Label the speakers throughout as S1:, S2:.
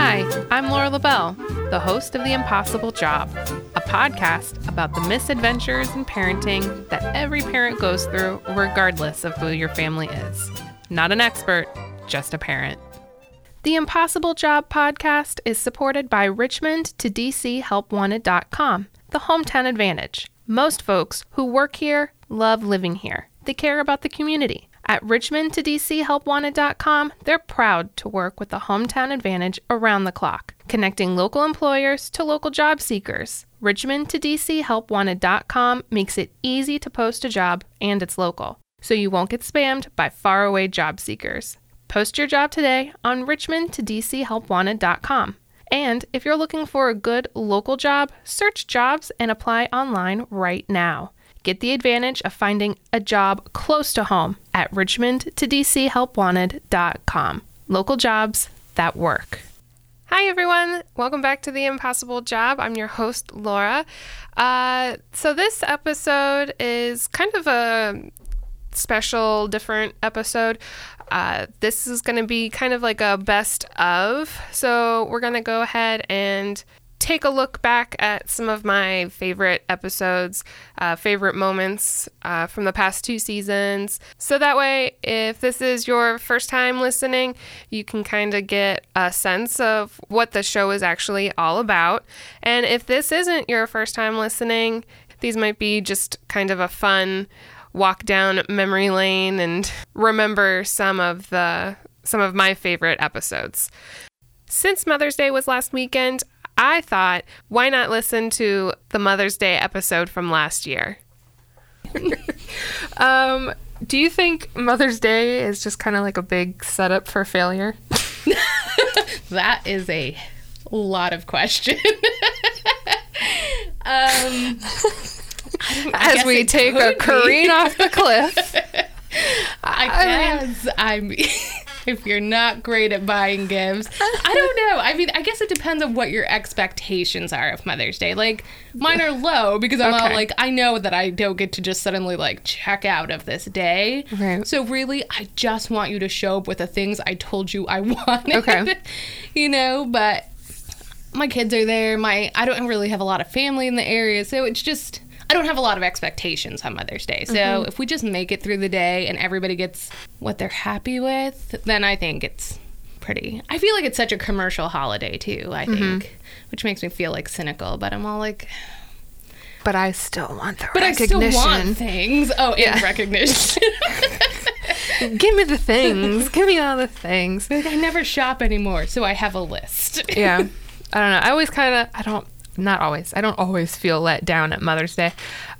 S1: Hi, I'm Laura LaBelle, the host of The Impossible Job, a podcast about the misadventures in parenting that every parent goes through regardless of who your family is. Not an expert, just a parent. The Impossible Job podcast is supported by Richmond to DC HelpWanted.com, the hometown advantage. Most folks who work here love living here. They care about the community. At Richmond to DC HelpWanted.com, they're proud to work with the hometown advantage around the clock, connecting local employers to local job seekers. Richmond to DC HelpWanted.com makes it easy to post a job, and it's local, so you won't get spammed by faraway job seekers. Post your job today on Richmond to DC HelpWanted.com. And if you're looking for a good local job, search jobs and apply online right now. Get the advantage of finding a job close to home at Richmond to DC HelpWanted.com. Local jobs that work. Hi, everyone. Welcome back to The Impossible Job. I'm your host, Laura. So this episode is kind of a special, different episode. This is going to be kind of like a best of. So we're going to go ahead and take a look back at some of my favorite episodes, favorite moments from the past 2 seasons. So that way, if this is your first time listening, you can kind of get a sense of what the show is actually all about. And if this isn't your first time listening, these might be just kind of a fun walk down memory lane and remember some of my favorite episodes. Since Mother's Day was last weekend, I thought, why not listen to the Mother's Day episode from last year? Do you think Mother's Day is just kind of like a big setup for failure?
S2: That is a lot of question.
S1: As we take a careen off the cliff.
S2: I mean, if you're not great at buying gifts, I don't know. I mean, I guess it depends on what your expectations are of Mother's Day. Like, mine are low because I'm all like, I know that I don't get to just suddenly like check out of this day.
S1: Right.
S2: So really, I just want you to show up with the things I told you I wanted.
S1: Okay.
S2: But my kids are there. I don't really have a lot of family in the area, so it's just, I don't have a lot of expectations on Mother's Day. So if we just make it through the day and everybody gets what they're happy with, then I think it's pretty. I feel like it's such a commercial holiday too, I think, which makes me feel like cynical, but I'm all like,
S1: but I still want the
S2: but
S1: recognition.
S2: I still want things. Oh, yeah. And recognition.
S1: Give me the things. Give me all the things.
S2: I never shop anymore, so I have a list.
S1: Yeah. I don't know. I always kind of, I don't always feel let down at Mother's Day.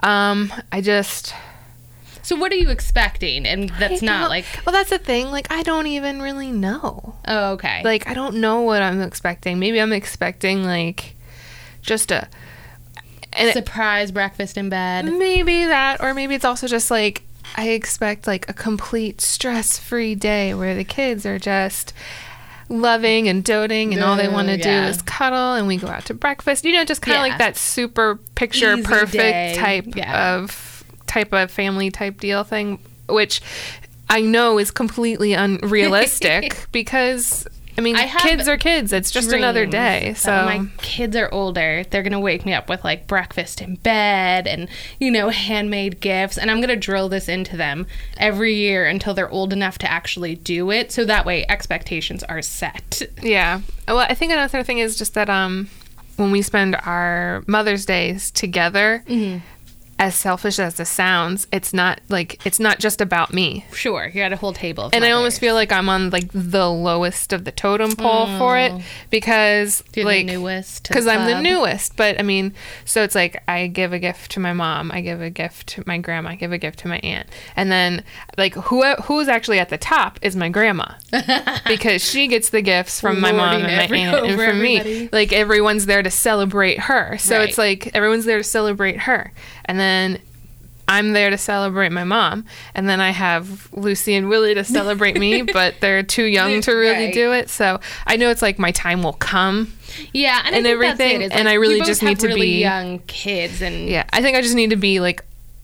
S2: So what are you expecting? And that's not like...
S1: Well, that's the thing. Like, I don't even really know.
S2: Oh, okay.
S1: Like, I don't know what I'm expecting. Maybe I'm expecting, like, just a...
S2: surprise breakfast in bed.
S1: Maybe that. Or maybe it's also just, like, I expect, like, a complete stress-free day where the kids are just loving and doting and all they want to do is cuddle and we go out to breakfast. Just kind of like that super picture easy perfect type of family type deal thing, which I know is completely unrealistic because kids are kids. It's just another day. So
S2: when my kids are older, they're going to wake me up with like breakfast in bed and, handmade gifts. And I'm going to drill this into them every year until they're old enough to actually do it. So that way expectations are set.
S1: Yeah. Well, I think another thing is just that when we spend our Mother's Days together, as selfish as this sounds, it's not just about me.
S2: Sure, you're at a whole table of
S1: and
S2: mothers.
S1: I almost feel like I'm on like the lowest of the totem pole for it because
S2: you're the newest.
S1: Because I'm the newest. But so it's like I give a gift to my mom, I give a gift to my grandma, I give a gift to my aunt, and then like who's actually at the top is my grandma because she gets the gifts from my mom and my aunt and from me. Like everyone's there to celebrate her. So it's like everyone's there to celebrate her. And then I'm there to celebrate my mom. And then I have Lucy and Willie to celebrate me, but they're too young to really do it. So I know it's like my time will come.
S2: Yeah, and
S1: everything.
S2: That's it.
S1: And I really just need to
S2: really
S1: be
S2: young kids. And
S1: yeah, I think I just need to be like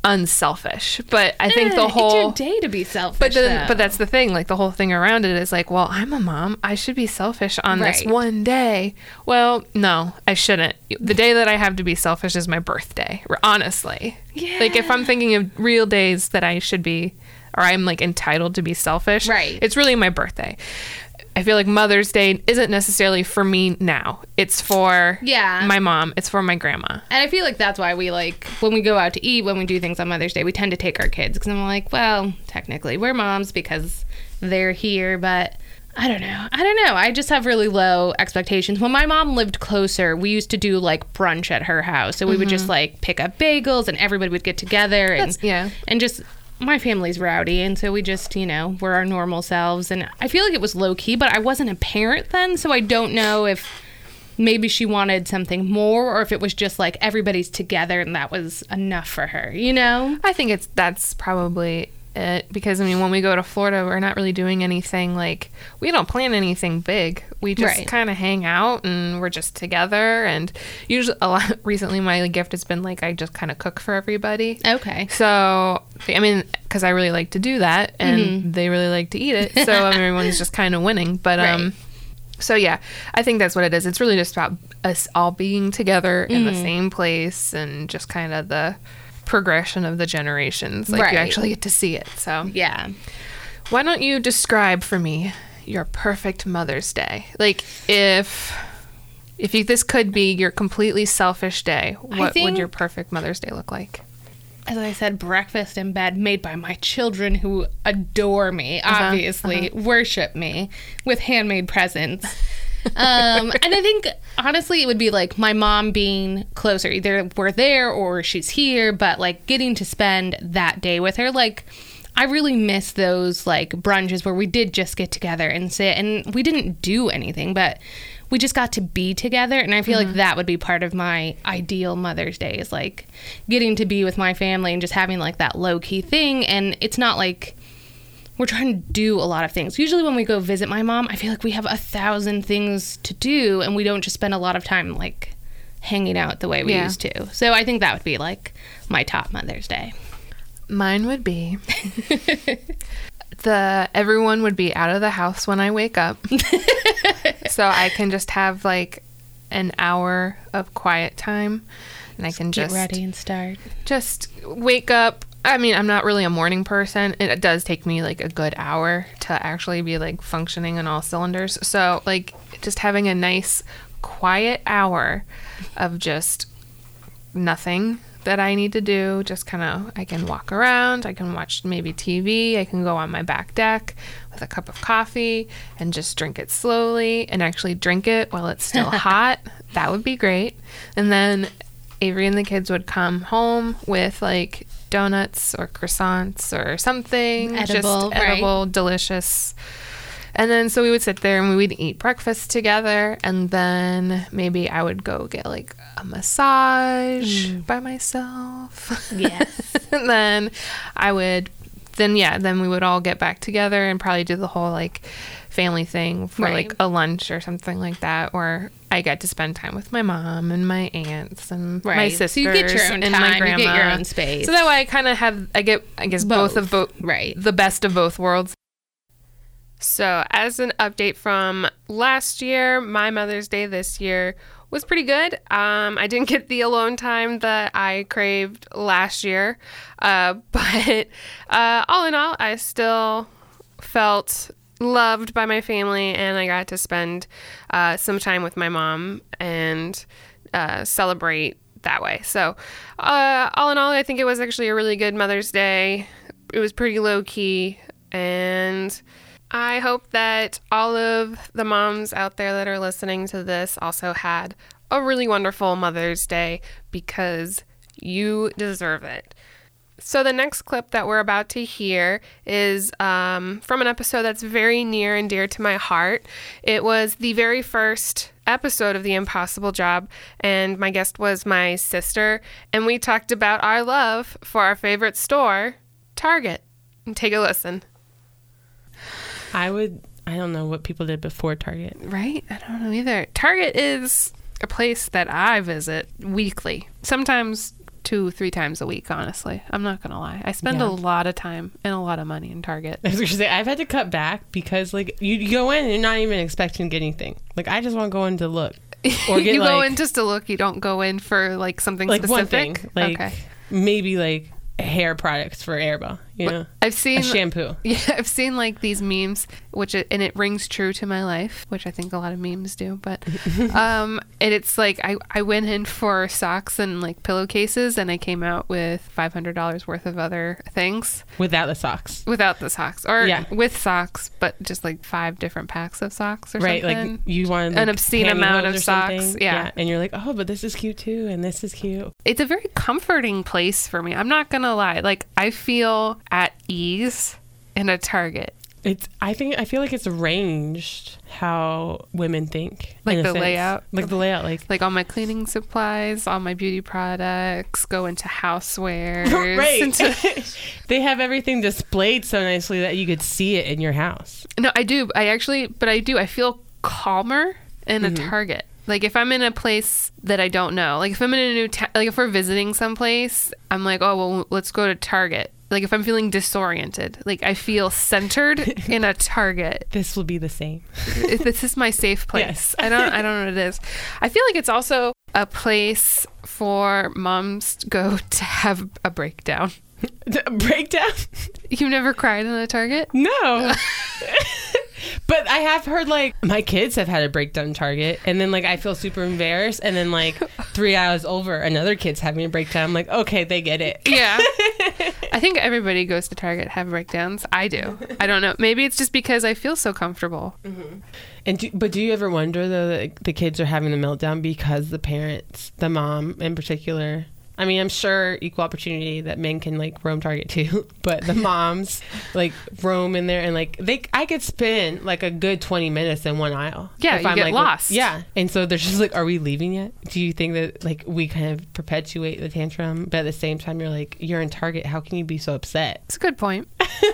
S1: unselfish. But I think the whole...
S2: It's your day to be selfish,
S1: But that's the thing. Like, the whole thing around it is like, well, I'm a mom. I should be selfish on this one day. Well, no, I shouldn't. The day that I have to be selfish is my birthday, honestly.
S2: Yeah.
S1: Like, if I'm thinking of real days that I should be, or I'm, like, entitled to be selfish, it's really my birthday. I feel like Mother's Day isn't necessarily for me now. It's for my mom. It's for my grandma.
S2: And I feel like that's why we, like, when we go out to eat, when we do things on Mother's Day, we tend to take our kids. Because I'm like, well, technically, we're moms because they're here. But I don't know. I just have really low expectations. When my mom lived closer, we used to do, like, brunch at her house. So we would just, like, pick up bagels and everybody would get together. And just... My family's rowdy, and so we just, we're our normal selves. And I feel like it was low-key, but I wasn't a parent then, so I don't know if maybe she wanted something more or if it was just, like, everybody's together and that was enough for her, I
S1: think that's probably it, because, I mean, when we go to Florida, we're not really doing anything, like, we don't plan anything big. We just kind of hang out, and we're just together, and usually, recently, my gift has been, like, I just kind of cook for everybody.
S2: Okay.
S1: So, I mean, because I really like to do that, and they really like to eat it, so everyone's just kind of winning, but, so yeah, I think that's what it is. It's really just about us all being together in the same place, and just kind of the progression of the generations. Like, you actually get to see it, so.
S2: Yeah.
S1: Why don't you describe for me your perfect Mother's Day? Like, if this could be your completely selfish day, what would your perfect Mother's Day look like?
S2: As I said, breakfast in bed made by my children who adore me, obviously, worship me with handmade presents. And I think, honestly, it would be, like, my mom being closer. Either we're there or she's here, but, like, getting to spend that day with her. Like, I really miss those, like, brunches where we did just get together and sit, and we didn't do anything, but we just got to be together, and I feel like that would be part of my ideal Mother's Day, is, like, getting to be with my family and just having, like, that low-key thing, and it's not like we're trying to do a lot of things. Usually when we go visit my mom, I feel like we have 1,000 things to do, and we don't just spend a lot of time, like, hanging out the way we used to. So I think that would be, like, my top Mother's Day.
S1: Mine would be everyone would be out of the house when I wake up. So I can just have, like, an hour of quiet time, and I can just
S2: get ready and start.
S1: Just wake up. I mean, I'm not really a morning person. It does take me, like, a good hour to actually be, like, functioning on all cylinders. So, like, just having a nice, quiet hour of just nothing that I need to do. Just kind of, I can walk around. I can watch maybe TV. I can go on my back deck with a cup of coffee and just drink it slowly and actually drink it while it's still hot. That would be great. And then Avery and the kids would come home with, like, donuts or croissants or something edible, delicious. And then so we would sit there and we would eat breakfast together, and then maybe I would go get, like, a massage by myself.
S2: Yes.
S1: And then then we would all get back together and probably do the whole, like, family thing for like a lunch or something like that, where I get to spend time with my mom and my aunts and my sisters,
S2: so you get your own
S1: and
S2: time,
S1: my grandma.
S2: You get your own space.
S1: So that way I kind of have, I guess both of the best of both worlds. So as an update from last year, my Mother's Day this year was pretty good. I didn't get the alone time that I craved last year, but all in all, I still felt loved by my family, and I got to spend some time with my mom and celebrate that way. So all in all, I think it was actually a really good Mother's Day. It was pretty low-key, and I hope that all of the moms out there that are listening to this also had a really wonderful Mother's Day, because you deserve it. So the next clip that we're about to hear is from an episode that's very near and dear to my heart. It was the very first episode of The Impossible Job, and my guest was my sister, and we talked about our love for our favorite store, Target. Take a listen.
S3: I don't know what people did before Target.
S1: Right? I don't know either. Target is a place that I visit weekly, sometimes 2-3 times a week, honestly. I'm not gonna lie. I spend a lot of time and a lot of money in Target.
S3: I was gonna say, I've had to cut back because like you go in and you're not even expecting to get anything. Like I just want to go in to look. Or get,
S1: you go in just to look. You don't go in for like something
S3: like
S1: specific.
S3: One thing, like maybe like hair products for Airball, you know.
S1: I've seen
S3: a shampoo.
S1: Yeah, I've seen like these memes, and it rings true to my life, which I think a lot of memes do. But and it's like I went in for socks and like pillowcases, and I came out with $500 worth of other things
S3: without the socks,
S1: or with socks, but just like 5 different packs of socks or
S3: right,
S1: something.
S3: Like you wanted
S1: an obscene amount of socks,
S3: yeah, and you're like, oh, but this is cute too, and this is cute.
S1: It's a very comforting place for me. I'm not gonna lie, like I feel at ease in a Target.
S3: I feel like it's arranged how women think,
S1: like the layout,
S3: like
S1: all my cleaning supplies, all my beauty products go into housewares.
S3: Right. They have everything displayed so nicely that you could see it in your house.
S1: No, I do. I feel calmer in a Target. Like if I'm in a place that I don't know, like if I'm in a new town, like if we're visiting someplace, I'm like, oh, well, let's go to Target. Like if I'm feeling disoriented, like I feel centered in a Target.
S3: This will be the same.
S1: This is my safe place.
S3: Yes.
S1: I don't know what it is. I feel like it's also a place for moms to go to have a breakdown.
S3: A breakdown?
S1: You've never cried in a Target?
S3: No. But I have heard like my kids have had a breakdown in Target, and then like I feel super embarrassed, and then like 3 hours over, another kid's having a breakdown. I'm like, okay, they get it.
S1: Yeah. I think everybody goes to Target have breakdowns. I do. I don't know. Maybe it's just because I feel so comfortable.
S3: Mm-hmm. And do you ever wonder though that the kids are having a meltdown because the parents, the mom in particular? I mean, I'm sure equal opportunity that men can like roam Target too, but the moms like roam in there and like I could spend like a good 20 minutes in one aisle.
S1: Yeah,
S3: if
S1: you
S3: I'm
S1: get
S3: like,
S1: lost.
S3: Yeah, and so they're just like, are we leaving yet? Do you think that like we kind of perpetuate the tantrum, but at the same time you're like, you're in Target, how can you be so upset?
S1: It's a good point.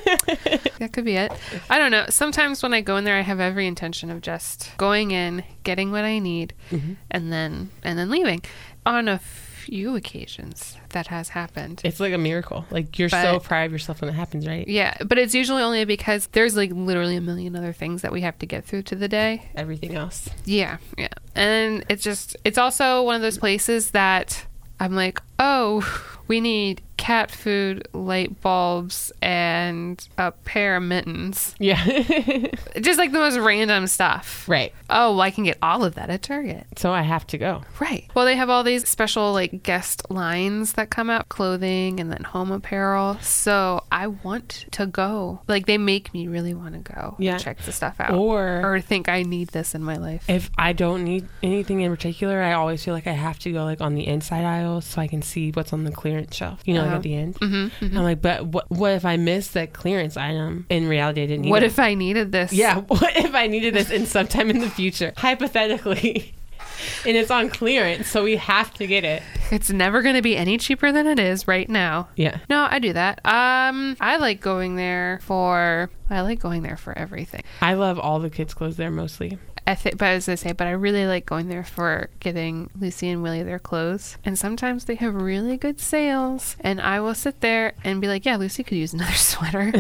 S1: That could be it. I don't know. Sometimes when I go in there, I have every intention of just going in, getting what I need, and then leaving. On a few occasions that has happened.
S3: It's like a miracle. Like you're so proud of yourself when it happens, right?
S1: Yeah, but it's usually only because there's like literally a million other things that we have to get through to the day.
S3: Everything else.
S1: Yeah. And it's also one of those places that I'm like, oh, we need cat food, light bulbs, and a pair of mittens.
S3: Yeah.
S1: Just like the most random stuff.
S3: Right.
S1: Oh, well, I can get all of that at Target.
S3: So I have to go.
S1: Right. Well, they have all these special like guest lines that come out, clothing and then home apparel. So I want to go. Like they make me really want to go.
S3: Yeah.
S1: Check the stuff out.
S3: Or
S1: think I need this in my life.
S3: If I don't need anything in particular, I always feel like I have to go like on the inside aisle so I can see what's on the clearance shelf. You know, like at the end. I'm like, but what if I missed that clearance item? In reality, I didn't need it.
S1: What if I needed this?
S3: Yeah. What if I needed this in sometime in the future? Hypothetically. And it's on clearance, so we have to get it.
S1: It's never going to be any cheaper than it is right now.
S3: Yeah.
S1: No, I do that. I like going there for everything.
S3: I love all the kids' clothes there mostly.
S1: But I really like going there for getting Lucy and Willie their clothes. And sometimes they have really good sales. And I will sit there and be like, yeah, Lucy could use another sweater.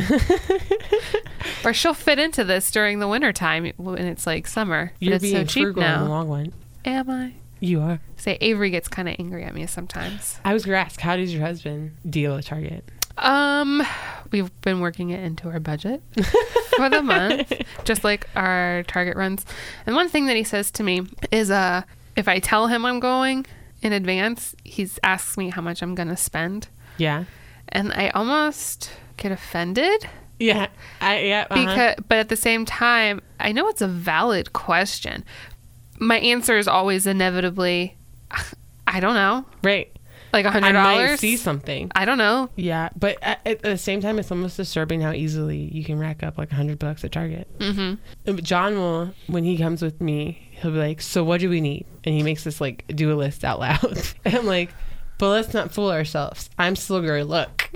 S1: Or she'll fit into this during the winter time when it's like summer.
S3: You're
S1: it's
S3: being
S1: so cheap
S3: frugal
S1: now.
S3: in the long run.
S1: Am I?
S3: You are.
S1: Say Avery gets kind of angry at me sometimes.
S3: I was going to ask, how does your husband deal at Target?
S1: We've been working it into our budget for the month, just like our Target runs. And one thing that he says to me is, if I tell him I'm going in advance, he asks me how much I'm going to spend.
S3: Yeah.
S1: And I almost get offended.
S3: Yeah.
S1: But at the same time, I know it's a valid question. My answer is always inevitably, I don't know.
S3: Right.
S1: Like $100.
S3: I might see something.
S1: I don't know.
S3: Yeah, but at the same time, it's almost disturbing how easily you can rack up like $100 at Target. Mm-hmm. John will, when he comes with me, he'll be like, "So what do we need?" And he makes us like do a list out loud. And I'm like, "But let's not fool ourselves. I'm still gonna look."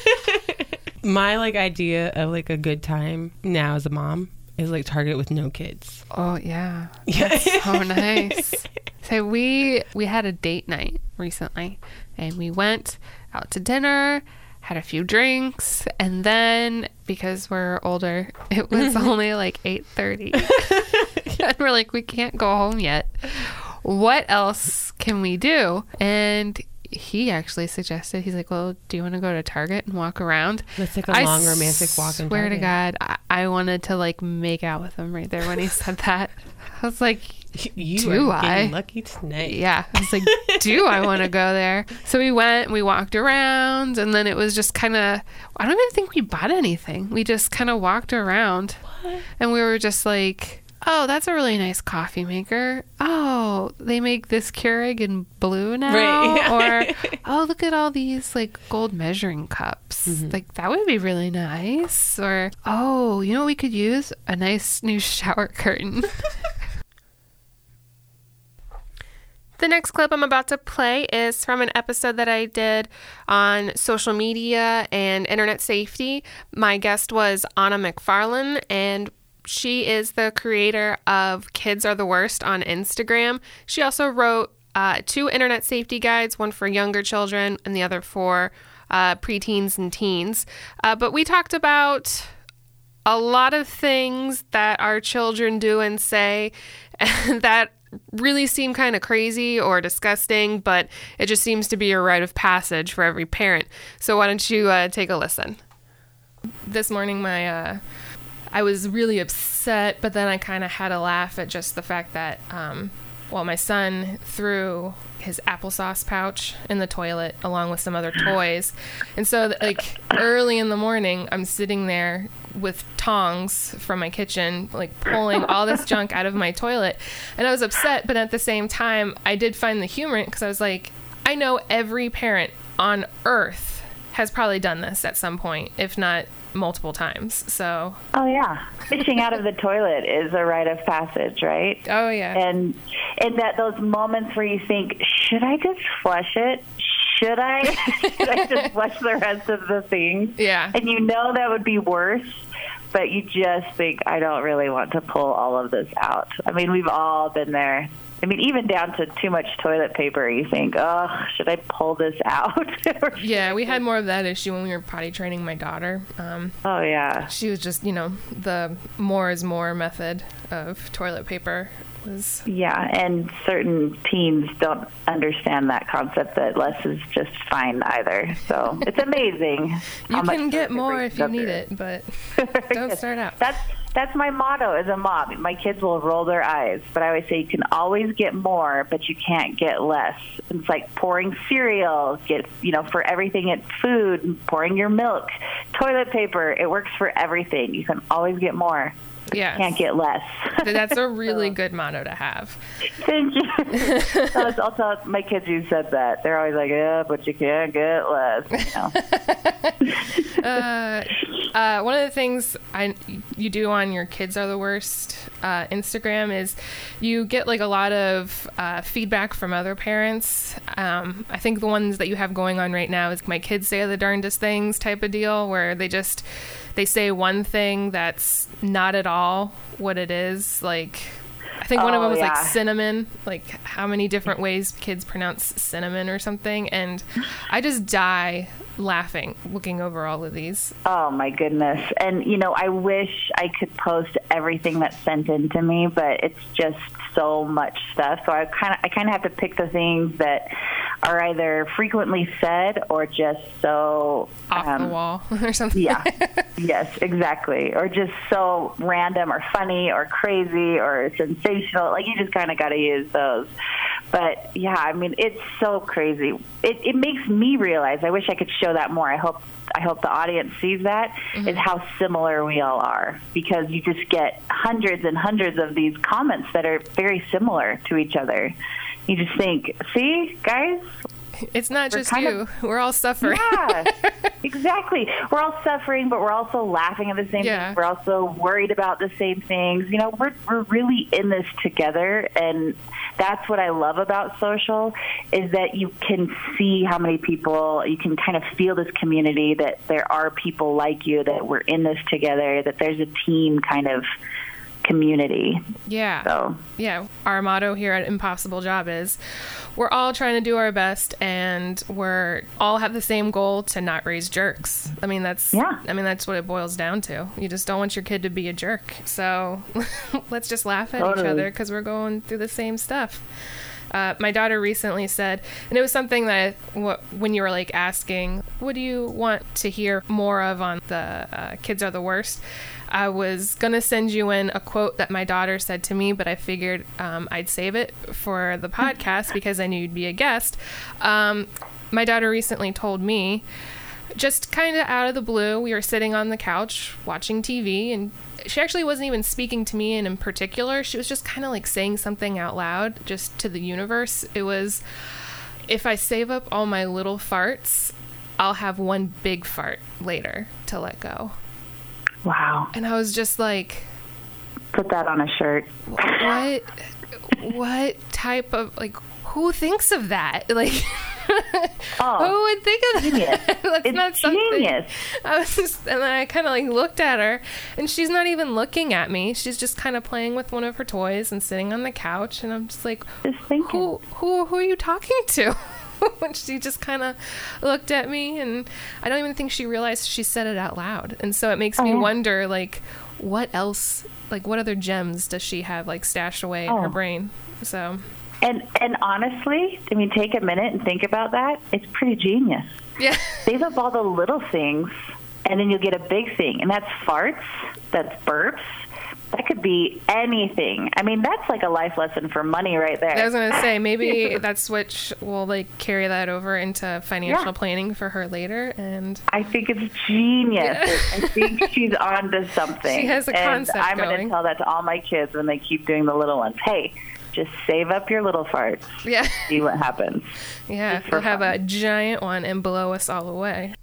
S3: My like idea of like a good time now as a mom is like Target with no kids.
S1: Oh yeah, that's so nice. So we had a date night recently, and we went out to dinner, had a few drinks, and then because we're older, it was only like 8:30. And we're like, we can't go home yet. What else can we do? And he actually suggested, he's like, well, do you want to go to Target and walk around?
S3: Let's take a long romantic walk in Target.
S1: Swear to God, I wanted to like make out with him right there when he said that. I was like,
S3: You are getting lucky tonight.
S1: Yeah. I was like, do I want to go there? So we went, we walked around, and then it was just kind of, I don't even think we bought anything. We just kind of walked around.
S3: What?
S1: And we were just like, oh, that's a really nice coffee maker. Oh, they make this Keurig in blue now.
S3: Right.
S1: Or, oh, look at all these like gold measuring cups. Like that would be really nice. Or, oh, you know what we could use? A nice new shower curtain. The next clip I'm about to play is from an episode that I did on social media and internet safety. My guest was Anna McFarlane, and she is the creator of Kids Are the Worst on Instagram. She also wrote 2 internet safety guides, one for younger children and the other for preteens and teens. But we talked about a lot of things that our children do and say that really seem kind of crazy or disgusting, but it just seems to be a rite of passage for every parent. So why don't you take a listen? This morning, I was really upset, but then I kind of had a laugh at just the fact that, my son threw his applesauce pouch in the toilet along with some other toys. And so, like, early in the morning, I'm sitting there with tongs from my kitchen, like, pulling all this junk out of my toilet. And I was upset, but at the same time, I did find the humor in it because I was like, I know every parent on earth has probably done this at some point, if not multiple times. So
S4: oh yeah, fishing out of the toilet is a rite of passage, right?
S1: Oh yeah.
S4: And that those moments where you think, should I just flush it? Should I just flush the rest of the things?
S1: Yeah.
S4: And you know that would be worse, but you just think, I don't really want to pull all of this out. I mean, we've all been there. I mean, even down to too much toilet paper, you think, oh, should I pull this out?
S1: Yeah, we had more of that issue when we were potty training my daughter.
S4: Oh, yeah.
S1: She was just, the more is more method of toilet paper was...
S4: Yeah, and certain teens don't understand that concept that less is just fine either. So it's amazing.
S1: You can get more if you need it, but don't start out.
S4: That's my motto as a mom. My kids will roll their eyes, but I always say you can always get more, but you can't get less. It's like pouring cereal, for everything at food, pouring your milk, toilet paper. It works for everything. You can always get more.
S1: Yes.
S4: Can't get less.
S1: That's a really good motto to have.
S4: Thank you. I'll tell my kids who said that. They're always like, yeah, but you can't get less.
S1: One of the things you do on your Kids Are the Worst Instagram is you get like a lot of feedback from other parents. I think the ones that you have going on right now is my kids say the darndest things type of deal, where they say one thing that's not at all what it is. Like, I think one of them was like cinnamon, like how many different ways kids pronounce cinnamon or something. And I just die laughing looking over all of these.
S4: Oh my goodness. And I wish I could post everything that's sent in to me, but it's just so much stuff. So I kind of have to pick the things that are either frequently said or just so
S1: off the wall or something.
S4: Yeah. Yes, exactly. Or just so random or funny or crazy or sensational. Like, you just kind of got to use those. But yeah, I mean, it's so crazy. It makes me realize, I wish I could show that more. I hope the audience sees that, is how similar we all are, because you just get hundreds and hundreds of these comments that are very similar to each other. You just think, see, guys?
S1: It's not just you. We're all suffering.
S4: Yeah, exactly. We're all suffering, but we're also laughing at the same things. We're also worried about the same things. We're really in this together, and that's what I love about social, is that you can see how many people, you can kind of feel this community, that there are people like you, that we're in this together, that there's a team kind of community.
S1: Yeah.
S4: So
S1: Yeah. Our motto here at Impossible Job is we're all trying to do our best, and we're all have the same goal to not raise jerks. I mean, that's what it boils down to. You just don't want your kid to be a jerk. So let's just laugh at each other because we're going through the same stuff. My daughter recently said, and it was something that when you were like asking, what do you want to hear more of on the Kids Are the Worst? I was going to send you in a quote that my daughter said to me, but I figured I'd save it for the podcast because I knew you'd be a guest. My daughter recently told me, just kind of out of the blue, we were sitting on the couch watching TV, and she actually wasn't even speaking to me in particular. She was just kind of like saying something out loud just to the universe. It was, if I save up all my little farts, I'll have one big fart later to let go.
S4: Wow.
S1: And I was just like,
S4: put that on a shirt.
S1: What type of, like, who thinks of that? Like,
S4: oh,
S1: who would think of
S4: genius.
S1: that? That's
S4: it's
S1: not something.
S4: Genius.
S1: I was just, and then I kind of like looked at her, and she's not even looking at me. She's just kind of playing with one of her toys and sitting on the couch, and I'm just like,
S4: just thinking.
S1: Who are you talking to? And she just kind of looked at me, and I don't even think she realized she said it out loud. And so it makes me wonder, like, what else, like, what other gems does she have, like, stashed away in her brain? So.
S4: And honestly, I mean, take a minute and think about that. It's pretty genius.
S1: Yeah.
S4: Save up all the little things, and then you'll get a big thing. And that's farts, that's burps. That could be anything. I mean, that's like a life lesson for money right there.
S1: I was going to say, maybe that's what we'll like carry that over into financial planning for her later. And
S4: I think it's genius.
S1: Yeah.
S4: I think she's on to something.
S1: She has a concept
S4: I'm going to tell that to all my kids when they keep doing the little ones. Hey, just save up your little farts.
S1: Yeah.
S4: See what happens.
S1: Yeah. We'll have a giant one and blow us all away.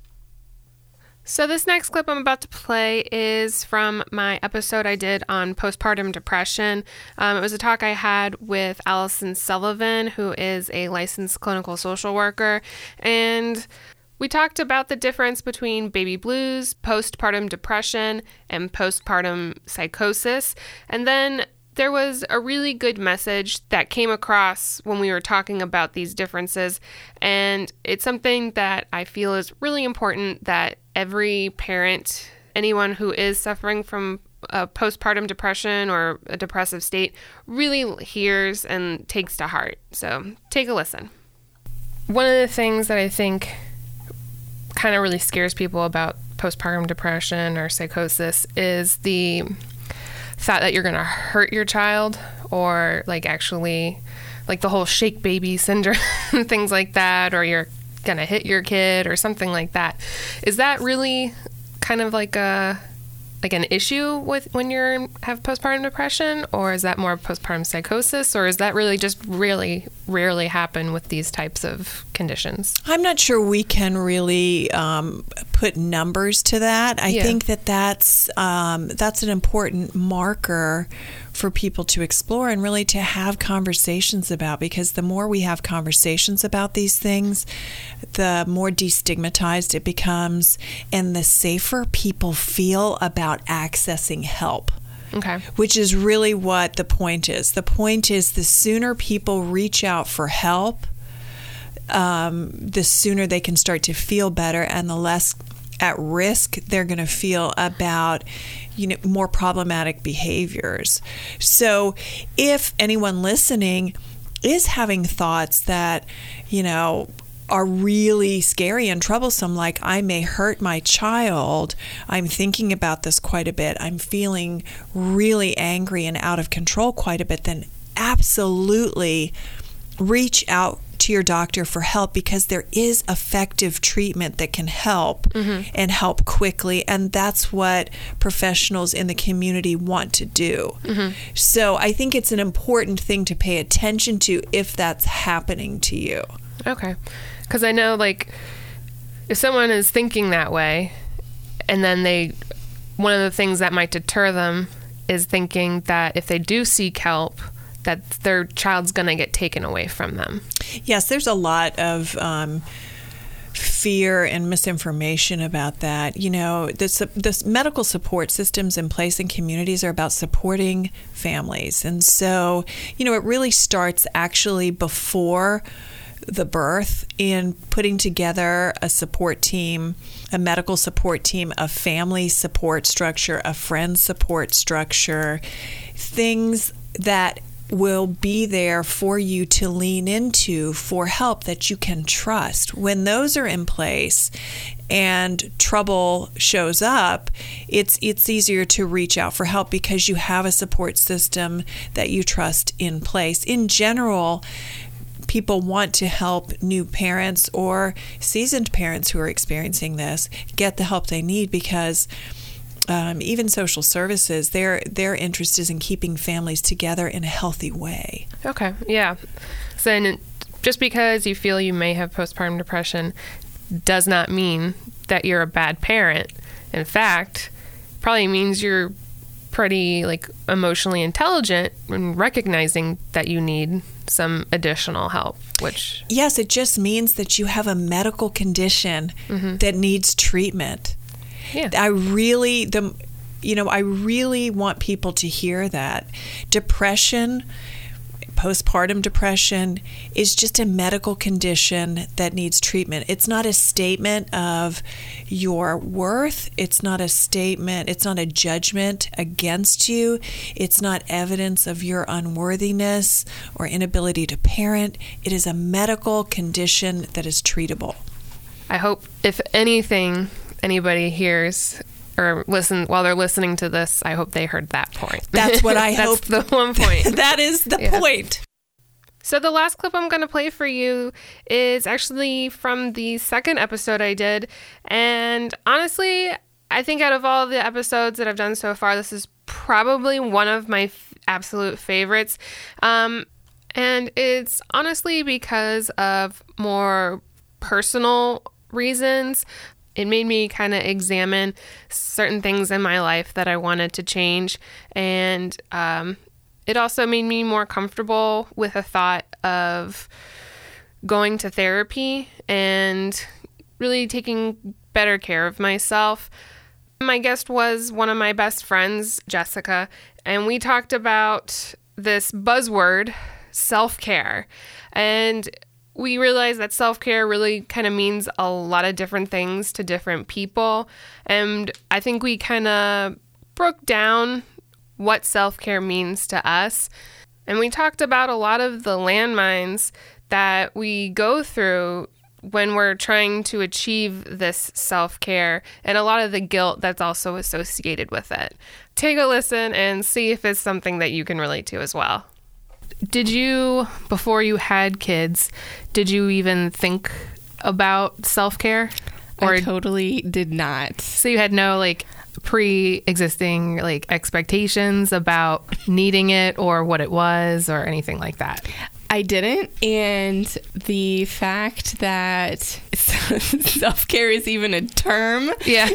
S1: So this next clip I'm about to play is from my episode I did on postpartum depression. It was a talk I had with Allison Sullivan, who is a licensed clinical social worker. And we talked about the difference between baby blues, postpartum depression, and postpartum psychosis. And then there was a really good message that came across when we were talking about these differences, and it's something that I feel is really important that every parent, anyone who is suffering from a postpartum depression or a depressive state, really hears and takes to heart. So take a listen. One of the things that I think kind of really scares people about postpartum depression or psychosis is the thought that you're going to hurt your child, or like actually like the whole shake baby syndrome, things like that, or you're going to hit your kid or something like that. Is that really kind of like an issue with when you have postpartum depression, or is that more postpartum psychosis, or is that really just really rarely happen with these types of conditions?
S5: I'm not sure we can really put numbers to that. I think that's an important marker for people to explore and really to have conversations about, because the more we have conversations about these things, the more destigmatized it becomes and the safer people feel about accessing help.
S1: Okay.
S5: Which is really what the point is. The point is the sooner people reach out for help, the sooner they can start to feel better, and the less at risk they're going to feel about more problematic behaviors. So if anyone listening is having thoughts that are really scary and troublesome, like I may hurt my child, I'm thinking about this quite a bit, I'm feeling really angry and out of control quite a bit, then absolutely reach out to your doctor for help, because there is effective treatment that can help and help quickly, and that's what professionals in the community want to do. So I think it's an important thing to pay attention to if that's happening to you.
S1: Okay. Because I know, like, if someone is thinking that way, and then one of the things that might deter them is thinking that if they do seek help, that their child's going to get taken away from them.
S5: Yes, there's a lot of fear and misinformation about that. You know, the medical support systems in place in communities are about supporting families. And so, you know, it really starts actually before the birth in putting together a support team, a medical support team, a family support structure, a friend support structure, things that will be there for you to lean into for help that you can trust. When those are in place and trouble shows up, it's easier to reach out for help because you have a support system that you trust in place. In general, people want to help new parents or seasoned parents who are experiencing this get the help they need because even social services, their interest is in keeping families together in a healthy way.
S1: Okay, yeah. So then just because you feel you may have postpartum depression does not mean that you're a bad parent. In fact, probably means you're pretty emotionally intelligent and recognizing that you need some additional help, which...
S5: Yes, it just means that you have a medical condition that needs treatment.
S1: Yeah.
S5: I really want people to hear that. Depression, postpartum depression, is just a medical condition that needs treatment. It's not a statement of your worth. It's not a statement. It's not a judgment against you. It's not evidence of your unworthiness or inability to parent. It is a medical condition that is treatable.
S1: I hope, if anything, anybody hears or listen while they're listening to this, I hope they heard that point.
S5: That's what I hope.
S1: That's the one point.
S5: That is the point.
S1: So the last clip I'm going to play for you is actually from the second episode I did. And honestly, I think out of all the episodes that I've done so far, this is probably one of my absolute favorites. And it's honestly because of more personal reasons. It made me kind of examine certain things in my life that I wanted to change. And it also made me more comfortable with the thought of going to therapy and really taking better care of myself. My guest was one of my best friends, Jessica, and we talked about this buzzword, self-care. And we realized that self-care really kind of means a lot of different things to different people. And I think we kind of broke down what self-care means to us. And we talked about a lot of the landmines that we go through when we're trying to achieve this self-care and a lot of the guilt that's also associated with it. Take a listen and see if it's something that you can relate to as well. Did you, before you had kids, did you even think about self-care?
S2: Or I totally did not.
S1: So you had no pre-existing expectations about needing it or what it was or anything like that?
S2: I didn't, and the fact that self-care is even a term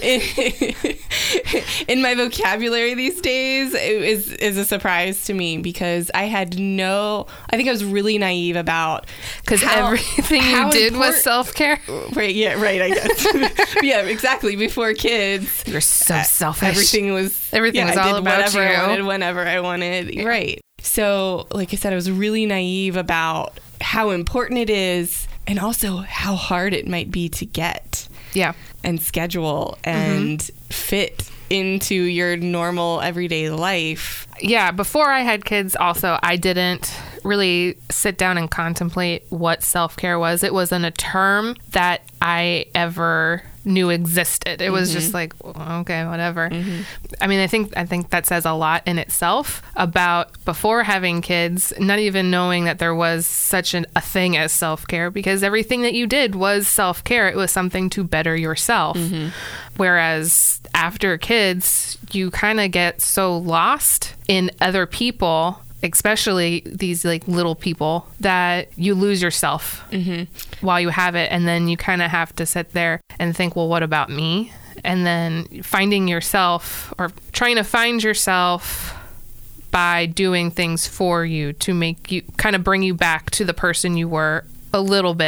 S2: in my vocabulary these days is a surprise to me because I think I was really naive about
S1: because everything you did was self-care.
S2: Right, yeah, right, I guess. Yeah, exactly. Before kids,
S1: you're so selfish.
S2: Everything was all about whatever I wanted, whenever I wanted. Yeah. Right. So, like I said, I was really naive about how important it is and also how hard it might be to get.
S1: Yeah.
S2: And schedule and fit into your normal everyday life.
S1: Yeah. Before I had kids, also, I didn't really sit down and contemplate what self-care was. It wasn't a term that I ever knew existed. It was just like, okay, whatever. I mean, I think that says a lot in itself about before having kids, not even knowing that there was such a thing as self-care because everything that you did was self-care. It was something to better yourself. Whereas after kids, you kind of get so lost in other people, especially these little people, that you lose yourself while you have it. And then you kind of have to sit there and think, well, what about me? And then finding yourself or trying to find yourself by doing things for you to make you kind of bring you back to the person you were a little bit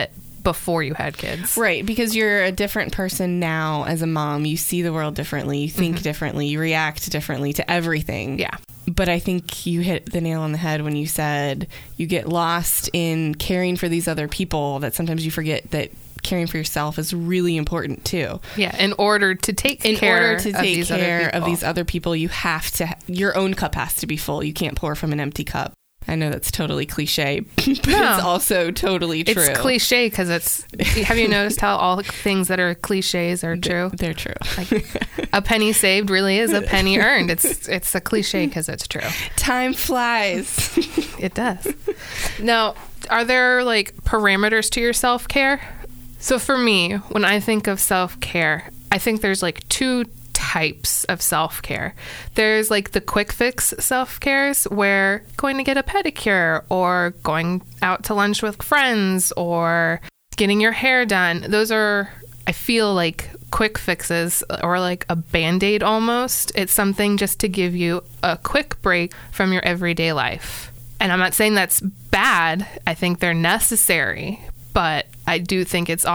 S1: before you had kids.
S2: Right, because you're a different person now as a mom. You see the world differently, you think differently, you react differently to everything.
S1: Yeah.
S2: But I think you hit the nail on the head when you said you get lost in caring for these other people, that sometimes you forget that caring for yourself is really important too.
S1: Yeah, in order to take care of
S2: these other people, you have to, your own cup has to be full. You can't pour from an empty cup. I know that's totally cliche, but it's also totally true.
S1: It's cliche because have you noticed how all things that are cliches are true?
S2: They're true.
S1: Like, a penny saved really is a penny earned. It's a cliche because it's true.
S2: Time flies.
S1: It does. Now, are there like parameters to your self-care? So for me, when I think of self-care, I think there's like two types of self-care. There's like the quick fix self-cares where going to get a pedicure or going out to lunch with friends or getting your hair done. Those are, I feel like, quick fixes or like a Band-Aid almost. It's something just to give you a quick break from your everyday life. And I'm not saying that's bad. I think they're necessary, but I do think it's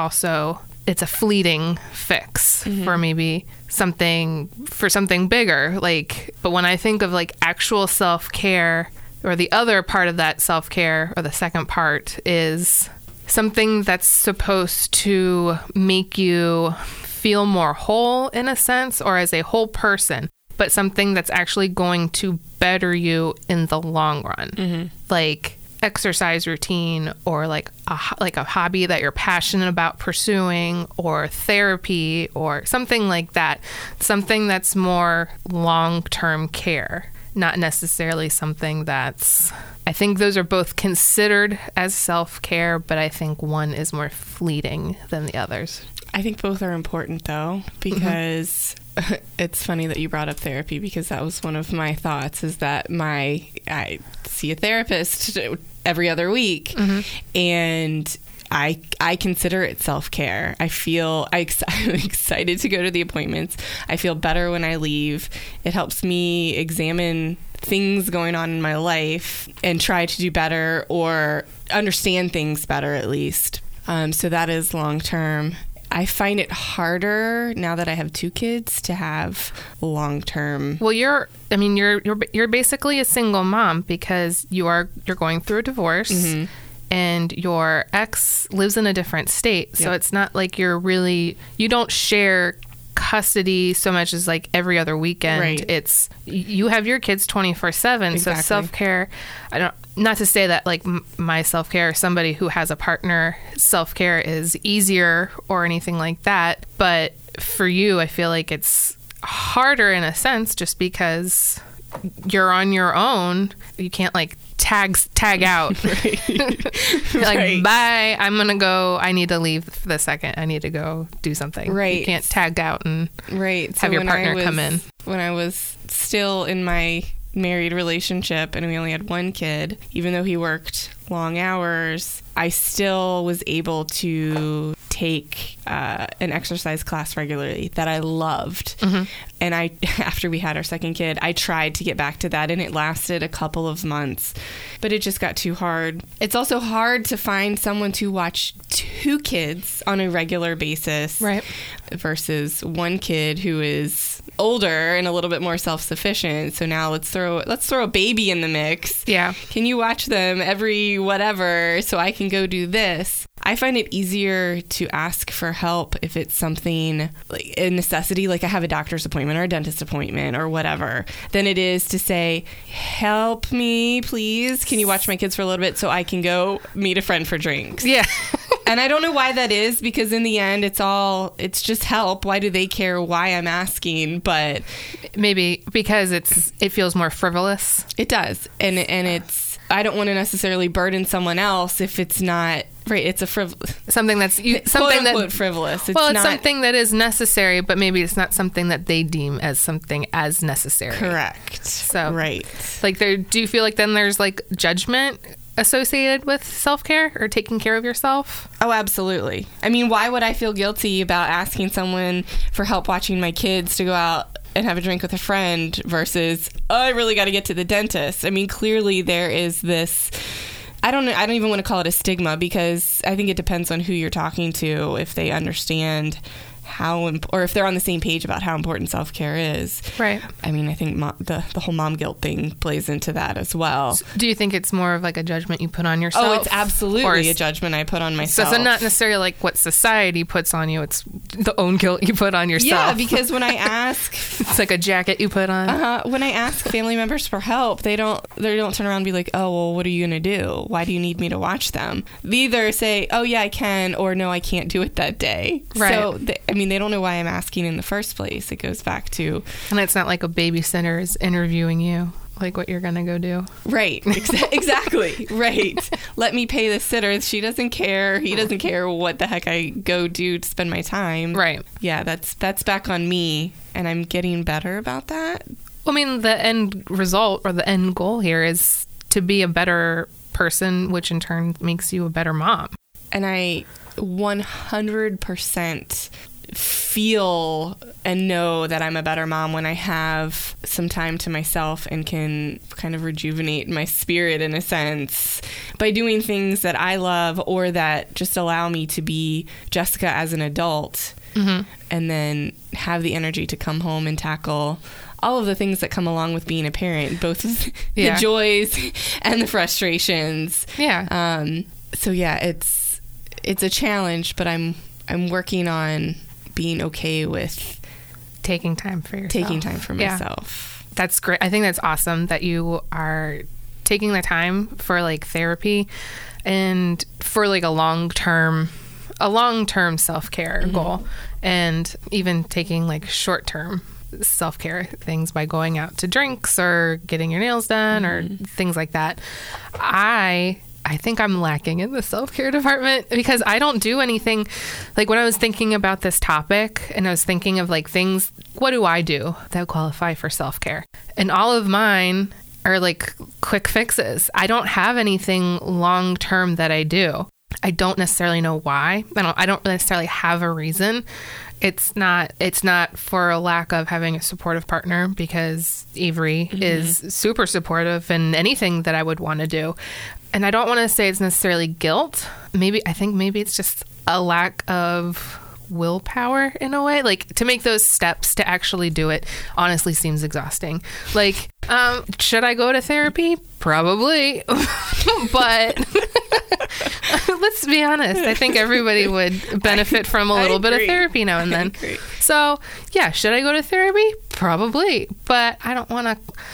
S1: a fleeting fix for maybe something bigger. Like, but when I think of like actual self-care, or the other part of that self-care, or the second part, is something that's supposed to make you feel more whole in a sense, or as a whole person, but something that's actually going to better you in the long run. Like exercise routine, or like a hobby that you're passionate about pursuing, or therapy, or something like that. Something that's more long-term care, not necessarily something that's, I think those are both considered as self-care, but I think one is more fleeting than the others.
S2: I think both are important though, because it's funny that you brought up therapy, because that was one of my thoughts, is that I see a therapist every other week, and I consider it self-care. I'm excited to go to the appointments. I feel better when I leave. It helps me examine things going on in my life and try to do better, or understand things better at least. So that is long-term. I find it harder now that I have 2 kids to have long-term.
S1: Well, you're basically a single mom, because you're going through a divorce, and your ex lives in a different state. So it's not like you don't share custody so much as like every other weekend.
S2: Right.
S1: It's, you have your kids 24/7.
S2: Exactly.
S1: So self-care, not to say that like my self-care, somebody who has a partner, self-care is easier or anything like that. But for you, I feel like it's harder in a sense, just because you're on your own. You can't like tag out. Like, bye, I'm gonna go, I need to leave for the second, I need to go do something. You can't tag out and have your partner come in.
S2: When I was still in my married relationship and we only had 1 kid, even though he worked long hours, I still was able to take an exercise class regularly that I loved. And after we had our second kid, I tried to get back to that, and it lasted a couple of months, but it just got too hard. It's also hard to find someone to watch 2 kids on a regular basis,
S1: right,
S2: versus 1 kid who is older and a little bit more self-sufficient. So now let's throw a baby in the mix.
S1: Yeah.
S2: Can you watch them every whatever so I can go do this? I find it easier to ask for help if it's something like a necessity, like I have a doctor's appointment or a dentist appointment or whatever, than it is to say, help me, please. Can you watch my kids for a little bit so I can go meet a friend for drinks?
S1: Yeah.
S2: And I don't know why that is, because in the end, it's just help. Why do they care why I'm asking? But
S1: maybe because it feels more frivolous.
S2: It does. And it's, I don't want to necessarily burden someone else if it's not right. It's a
S1: something that's
S2: something that frivolous.
S1: It's not something that is necessary, but maybe it's not something that they deem as something as necessary.
S2: Correct.
S1: So
S2: right.
S1: Like do you feel like then there's like judgment associated with self-care or taking care of yourself?
S2: Oh, absolutely. I mean, why would I feel guilty about asking someone for help watching my kids to go out and have a drink with a friend versus, oh, I really got to get to the dentist? I mean, clearly there is this
S6: I don't even want to call it a stigma, because I think it depends on who you're talking to, if they understand or if they're on the same page about how important self-care is.
S1: Right.
S6: I mean, I think the whole mom guilt thing plays into that as well.
S1: Do you think it's more of like a judgment you put on yourself?
S6: Oh, it's absolutely a judgment I put on myself.
S1: So not necessarily like what society puts on you. It's the own guilt you put on yourself.
S6: Yeah, because when I ask...
S1: it's like a jacket you put on.
S6: When I ask family members for help, they don't turn around and be like, oh, well, what are you going to do? Why do you need me to watch them? They either say, oh, yeah, I can, or no, I can't do it that day.
S1: Right.
S6: So, they don't know why I'm asking in the first place. It goes back to...
S1: And it's not like a babysitter is interviewing you, like what you're going to go do.
S6: Right. Exactly. Right. Let me pay the sitter. She doesn't care. He doesn't care what the heck I go do to spend my time.
S1: Right.
S6: Yeah, that's back on me, and I'm getting better about that.
S1: Well, I mean, the end result or the end goal here is to be a better person, which in turn makes you a better mom.
S6: And I 100% feel and know that I'm a better mom when I have some time to myself and can kind of rejuvenate my spirit in a sense by doing things that I love or that just allow me to be Jessica as an adult, and then have the energy to come home and tackle all of the things that come along with being a parent, both the joys and the frustrations.
S1: Yeah.
S6: So yeah, it's a challenge, but I'm working on being okay with
S1: taking time for yourself.
S6: Myself.
S1: That's great. I think that's awesome that you are taking the time for like therapy and for like a long-term self-care goal, and even taking like short-term self-care things by going out to drinks or getting your nails done or things like that. I think I'm lacking in the self-care department because I don't do anything. Like when I was thinking about this topic and I was thinking of like things, what do I do that qualify for self-care? And all of mine are like quick fixes. I don't have anything long-term that I do. I don't necessarily know why. I don't necessarily have a reason. It's not for a lack of having a supportive partner, because Avery is super supportive in anything that I would want to do. And I don't want to say it's necessarily guilt. I think maybe it's just a lack of willpower in a way. Like to make those steps to actually do it honestly seems exhausting. Like, should I go to therapy? Probably. But let's be honest. I think everybody would benefit from a little bit of therapy now and then. So yeah, should I go to therapy? Probably. But I don't want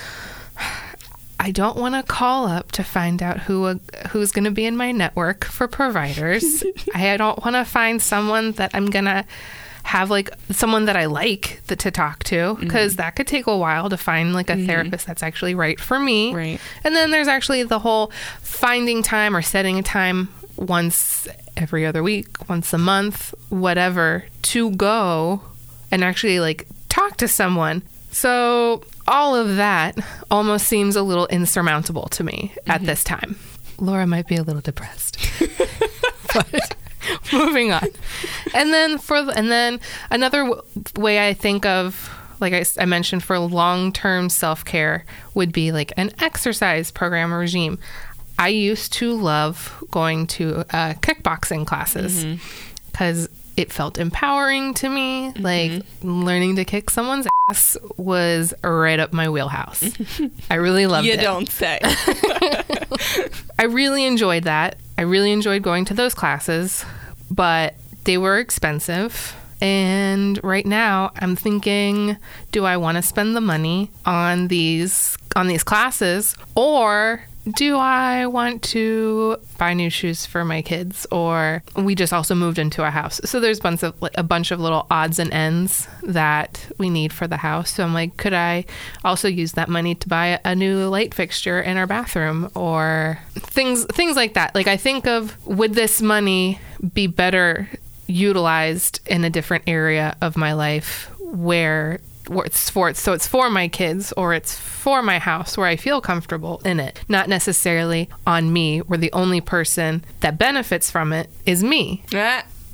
S1: to call up to find out who's going to be in my network for providers. I don't want to find someone that I'm going to have like someone that I like to talk to, because that could take a while to find like a therapist that's actually right for me.
S6: Right.
S1: And then there's actually the whole finding time or setting a time once every other week, once a month, whatever, to go and actually like talk to someone. So all of that almost seems a little insurmountable to me at this time. Laura might be a little depressed. But moving on. And then another way I think of, like I mentioned, for long-term self-care would be like an exercise program or regime. I used to love going to kickboxing classes because it felt empowering to me. Like learning to kick someone's ass was right up my wheelhouse. I really loved it.
S6: You don't say.
S1: I really enjoyed that. I really enjoyed going to those classes, but they were expensive. And right now I'm thinking, do I want to spend the money on these classes, or do I want to buy new shoes for my kids? Or we just also moved into a house. So there's a bunch of little odds and ends that we need for the house. So I'm like, could I also use that money to buy a new light fixture in our bathroom, or things like that? Like I think of, would this money be better utilized in a different area of my life where it's for my kids, or it's for my house where I feel comfortable in it, not necessarily on me, where the only person that benefits from it is me.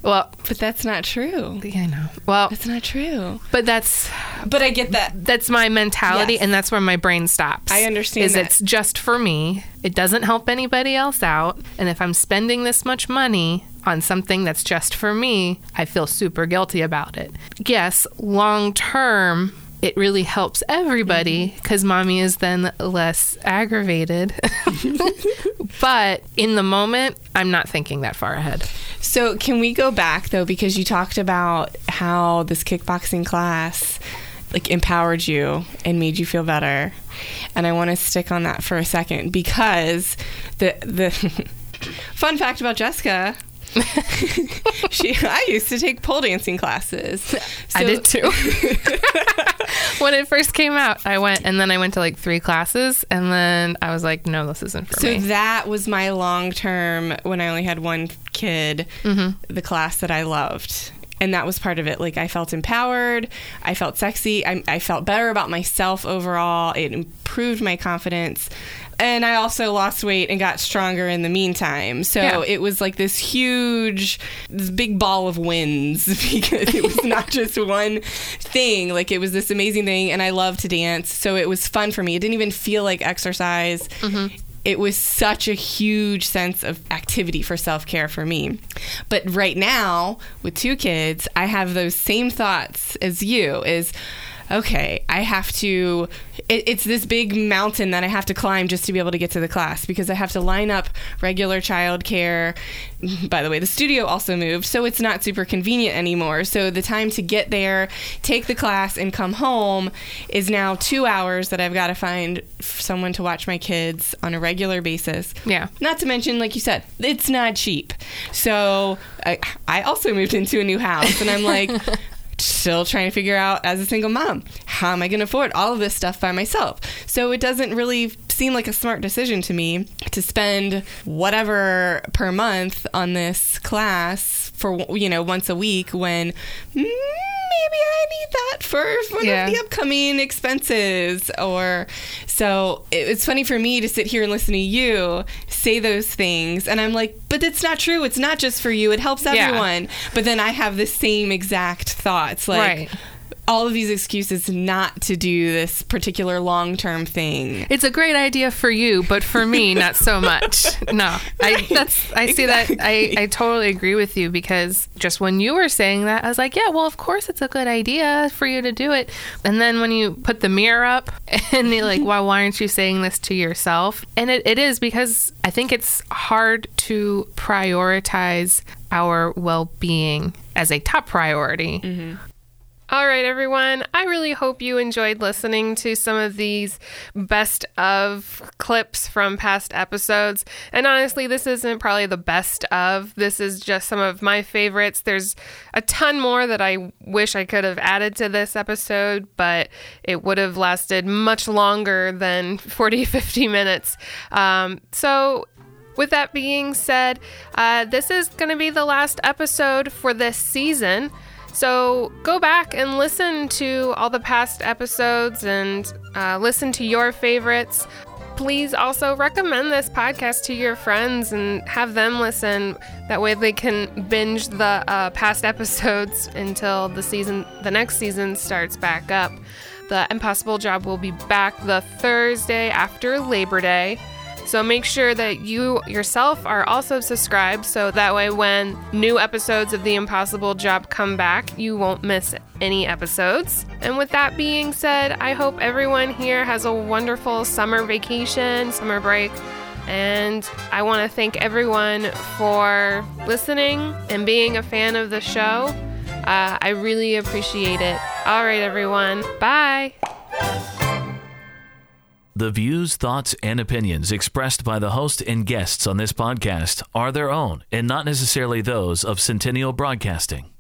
S1: Well,
S6: But that's not true.
S1: yeah, I know. Well,
S6: That's not true.
S1: but that's
S6: But I get that.
S1: that's my mentality,
S6: Yes.
S1: and that's where my brain stops.
S6: I understand
S1: Is
S6: that.
S1: it's just for me. It doesn't help anybody else out. And if I'm spending this much money on something that's just for me, I feel super guilty about it. Yes, long term, it really helps everybody because mommy is then less aggravated. But in the moment, I'm not thinking that far ahead.
S6: So can we go back though, because you talked about how this kickboxing class like empowered you and made you feel better, and I want to stick on that for a second because the fun fact about Jessica. I used to take pole dancing classes.
S1: I did too. When it first came out, I went to like 3 classes, and then I was like, no, this isn't for me.
S6: So that was my long term, when I only had one kid, the class that I loved. And that was part of it. Like, I felt empowered. I felt sexy. I felt better about myself overall. It improved my confidence. And I also lost weight and got stronger in the meantime. So it was like this big ball of wins because it was not just one thing. Like, it was this amazing thing. And I love to dance. So it was fun for me. It didn't even feel like exercise. It was such a huge sense of activity for self-care for me. But right now, with 2 kids, I have those same thoughts as you, is, okay, I have to, it's this big mountain that I have to climb just to be able to get to the class, because I have to line up regular childcare. By the way, the studio also moved, so it's not super convenient anymore. So the time to get there, take the class, and come home is now 2 hours that I've got to find someone to watch my kids on a regular basis.
S1: Yeah.
S6: Not to mention, like you said, it's not cheap. So I also moved into a new house, and I'm like, still trying to figure out, as a single mom, how am I going to afford all of this stuff by myself? So it doesn't really seem like a smart decision to me to spend whatever per month on this class for, once a week, when maybe I need that for one of the upcoming expenses. Or so it's funny for me to sit here and listen to you say those things, and I'm like, but it's not true. It's not just for you. It helps everyone. But then I have the same exact thoughts, like all of these excuses not to do this particular long-term thing.
S1: It's a great idea for you, but for me, not so much. No, I see that. I totally agree with you, because just when you were saying that, I was like, yeah, well, of course it's a good idea for you to do it. And then when you put the mirror up and you're like, why aren't you saying this to yourself? And it is, because I think it's hard to prioritize our well-being as a top priority. All right, everyone. I really hope you enjoyed listening to some of these best of clips from past episodes. And honestly, this isn't probably the best of. This is just some of my favorites. There's a ton more that I wish I could have added to this episode, but it would have lasted much longer than 40, 50 minutes. So with that being said, this is going to be the last episode for this season. So go back and listen to all the past episodes and listen to your favorites. Please also recommend this podcast to your friends and have them listen. That way they can binge the past episodes until the next season starts back up. The Impossible Job will be back the Thursday after Labor Day. So make sure that you yourself are also subscribed, so that way when new episodes of The Impossible Job come back, you won't miss any episodes. And with that being said, I hope everyone here has a wonderful summer vacation, summer break. And I want to thank everyone for listening and being a fan of the show. I really appreciate it. All right, everyone. Bye.
S7: The views, thoughts, and opinions expressed by the host and guests on this podcast are their own and not necessarily those of Centennial Broadcasting.